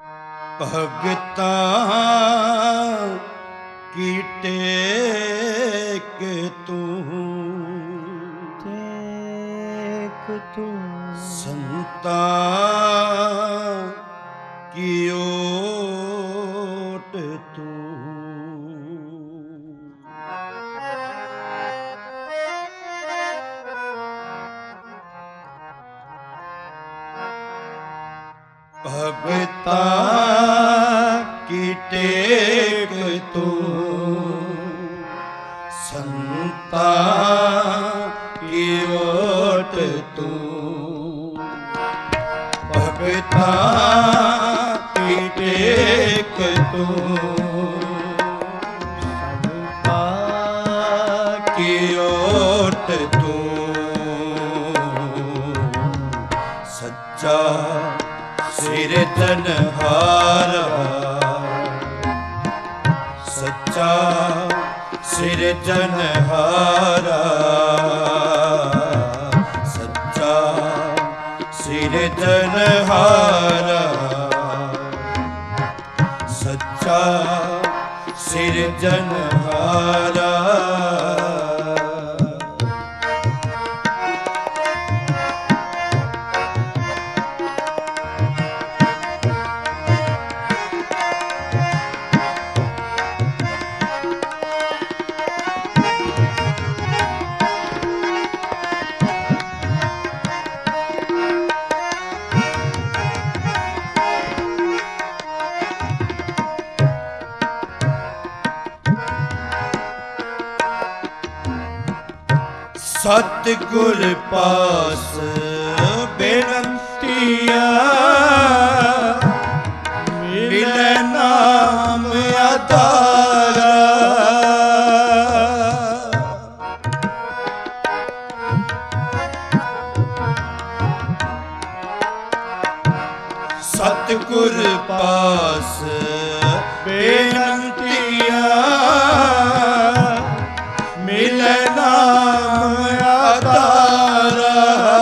ਭਗਤਾਂ ਕੀ ਟੇਕ ਤੂੰ ਸੰਤਾਂ ਕੀ ਓਟ ਤੂੰ। ਭਗਤਾਂ ਕੀ ਟੇਕ ਤੂੰ ਸੰਤਾਂ ਕੀ ਓਟ ਤੂੰ। ਭਗਤਾਂ ਕੀ ਟੇਕ ਤੂੰ ਸੰਤਾਂ ਕੀ ਓਟ ਤੂੰ। ਸੱਚਾ ਸਿਰਜਣਹਾਰਾ ਸੱਚਾ ਸਿਰਜਣਹਾਰਾ ਸੱਚਾ ਸਿਰਜਣਹਾਰਾ ਸੱਚਾ ਸਿਰਜਣਹਾਰਾ। ਸਤਿਗੁਰ ਪਾਸ ਬੇਨੰਤੀਆਂ ਮਿਲੈ ਨਾਮ ਆਧਾਰਾ। ਸਤਿਗੁਰ ਪਾਸ ਬੇਨੰਤੀਆਂ ਮਿਲੈ ਨਾਮ ਆਧਾਰਾ।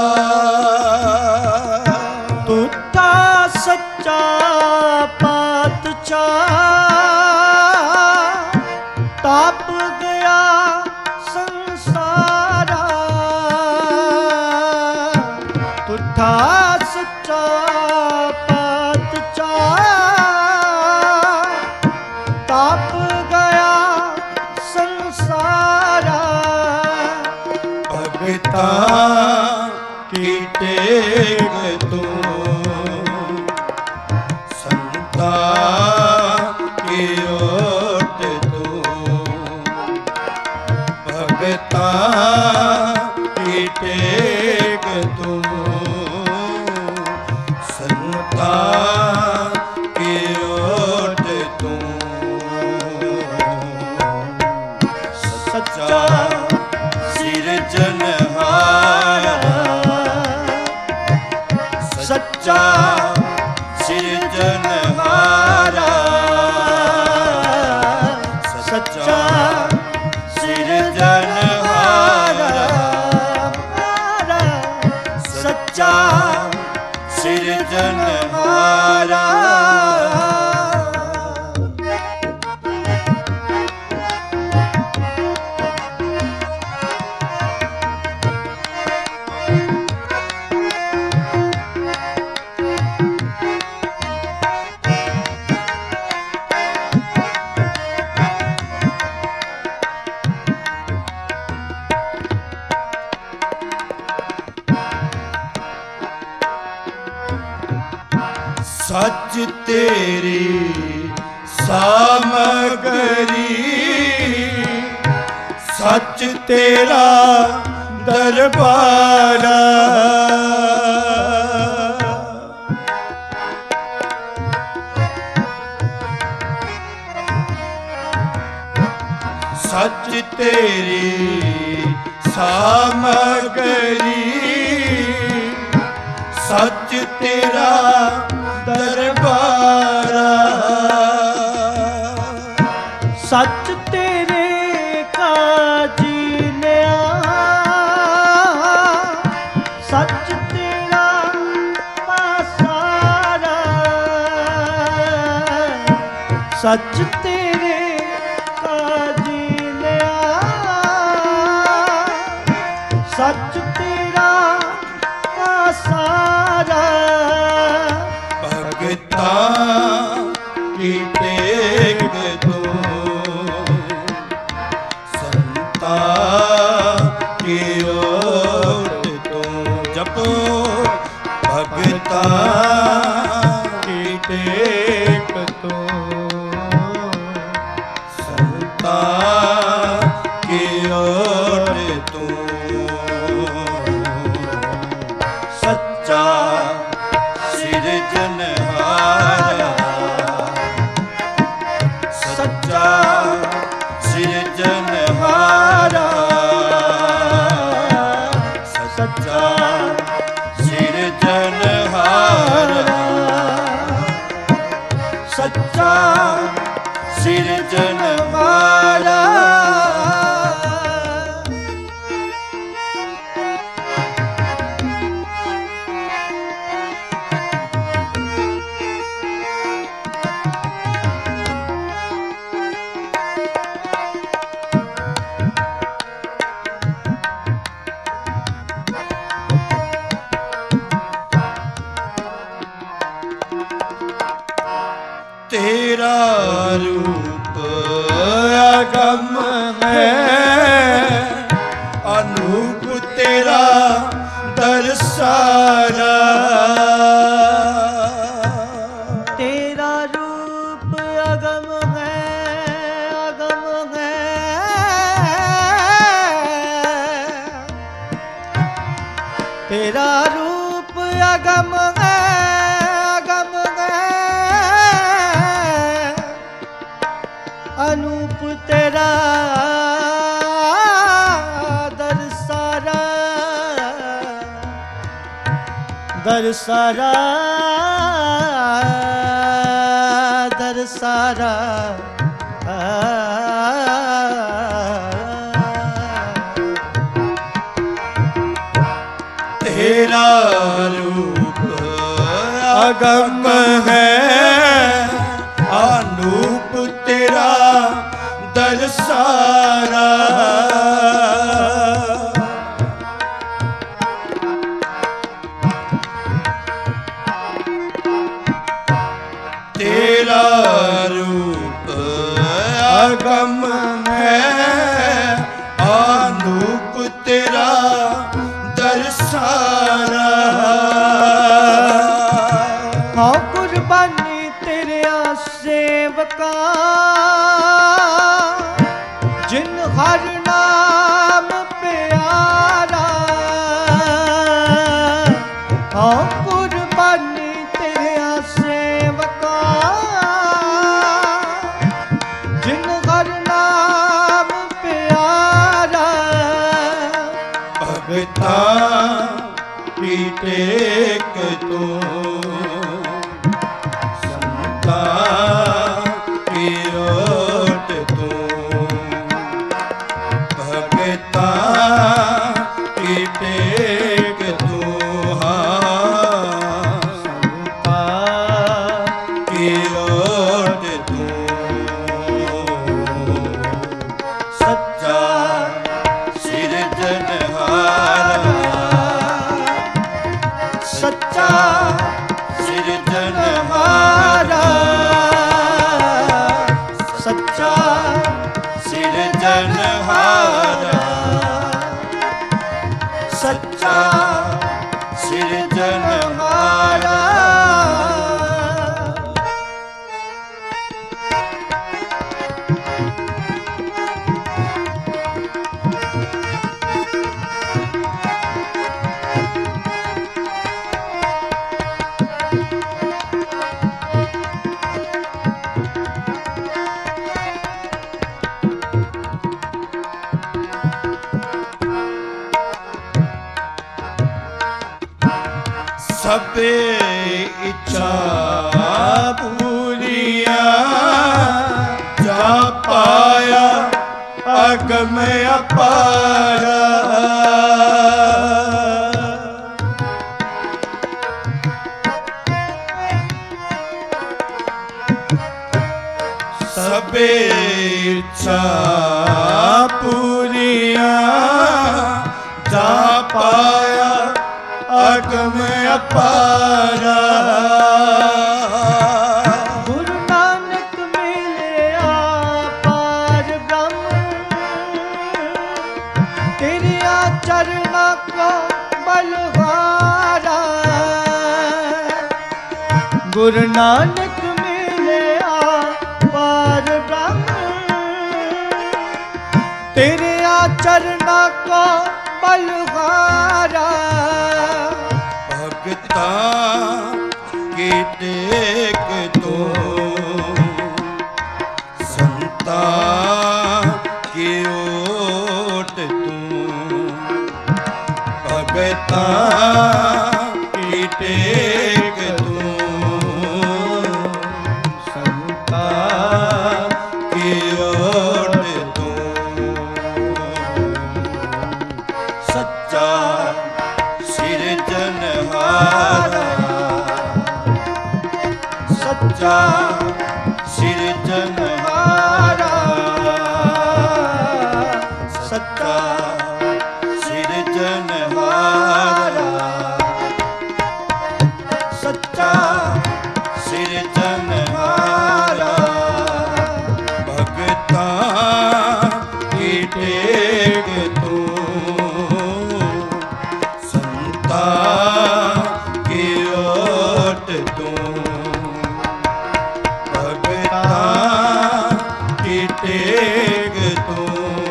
ਤੁਧਾ ਸੱਚਾ ਪਾਤਸ਼ਾਹ ਤਪ ਗਿਆ ਸੰਸਾਰਾ। ਤੁਧਾ ਸੱਚਾ ਪਾਤਸ਼ਾਹ ਤਪ ਗਿਆ ਸੰਸਾਰਾ। ਭਗਤਾਂ ਕੀ ਟੇਕ ਤੂੰ ਸੰਤਾਂ ਕੀ ਓਟ ਤੂੰ। ਭਗਤਾਂ ਕੀ ਟੇਕ ਤੂੰ ਸੰਤਾਂ ਕੀ ਓਟ ਤੂੰ। ਸੱਚਾ ਸਿਰਜਣਹਾਰਾ ਸੱਚਾ ਸਿਰਜਣਹਾਰਾ ਸੱਚਾ ਸਿਰਜਣਹਾਰਾ ਸੱਚਾ ਸਿਰਜਣਹਾਰਾ। ਸੱਚ ਤੇਰੀ ਸਾਮਗਰੀ ਸੱਚ ਤੇਰਾ ਦਰਬਾਰਾ। ਸੱਚ ਤੇਰੀ ਸਾਮਗਰੀ ਸੱਚ ਤੇਰਾ ਦਰਬਾਰਾ। ਸੱਚ ਤੇਰੇ ਕਾਜੀ ਨਿਆ ਸੱਚ ਤੇਰਾ ਪਾਸਾਰਾ। ਸੱਚ ਤੇਰੇ ਕਾਜੀ ਲਿਆ, ਸੱਚ ਤੇਰਾ ਸਾਰਾ ਭਗਤਾਂ ਕੀ ਟੇਕ ਤੂੰ, ਸੰਤਾਂ ਕੀ ਓਟ ਤੂੰ। ਜਪੋ ਭਗਤਾਂ ਕੀ ਟੇਕ ਤੂੰ, ਸੰਤਾਂ ਕੀ ਓਟ ਤੂੰ। ਸੱਚਾ ਸਿਰਜਨਹਾਰਾ, ਸੱਚਾ ਸਿਰਜਨਹਾਰਾ, ਸੱਚਾ ਸਿਰਜਨਹਾਰਾ, ਸੱਚਾ ਸਿਰਜਨਹਾਰਾ। तेरा रूप अगम है, अनूप तेरा दरसारा। तेरा रूप अगम है, अगम है, तेरा रूप अगम है, अगम है, अनूप तेरा दरसारा, दरसारा, दरसारा। तेरा रूप अगम है, अनूप तेरा दरसारा। तेरा रूप अगम है, अनूप तेरा दरसारा। हाँ कुर्बानी तेरे सेवका, जिन हर नाम प्यारा। हाँ कुर्बानी तेरे सेवका, जिन हर नाम प्यारा। भगतां की टेक तूं, संतां की ओट तूं। भगतां की टेक तूं, हाँ, संतां की ओट तूं। सच्चा सिरजनहारा, सच्चा सिरजनहारा, सच्चा सिरजनहारा, सच्चा सिरजनहारा। सबे इच्छा पूरिया, जा पाया अगम अपारा। सबे इच्छा पूरिया जा पाया अगम अपारा। गुरु नानक मिलिया पार ब्रह्म तेरिया चरना को बलवारा। गुरु नानक मिलिया पार ब्रह्म तेरिया चरना को बलवारा। भगता की टेक तो संता की ओट तू। भगता की टेक तू संता की ओट तू। सच्चा सिरजनहारा सच्चा सिरजनहारा सच्चा सिरजनहारा सच्चा सिरजनहारा। भगता की टेक तू संता की ओट तू। भगता की टेक तू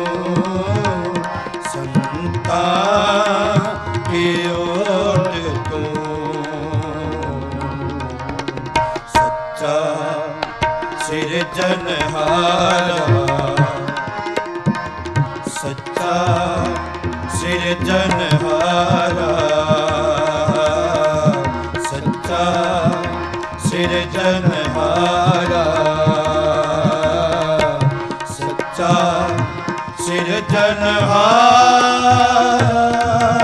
संता की ओट तू। सच्चा सिरजनहारा सच्चा सिरजनहारा सच्चा सिरजनहारा सच्चा सिरजनहारा।